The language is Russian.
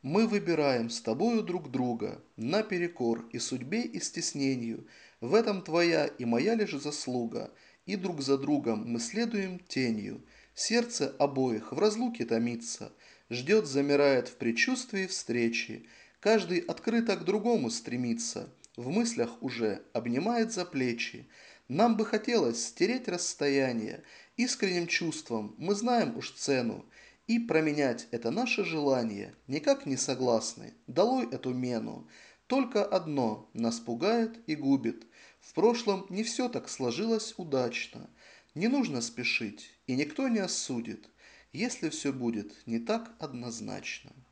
Мы выбираем с тобою друг друга, наперекор и судьбе, и стеснению. В этом твоя и моя лишь заслуга, и друг за другом мы следуем тенью. Сердце обоих в разлуке томится, ждет, замирает в предчувствии встречи. Каждый открыто к другому стремится, в мыслях уже обнимает за плечи. Нам бы хотелось стереть расстояние, искренним чувством мы знаем уж цену, и променять это наше желание никак не согласны, долой эту мену. Только одно нас пугает и губит. В прошлом не все так сложилось удачно. Не нужно спешить, и никто не осудит, если все будет не так однозначно.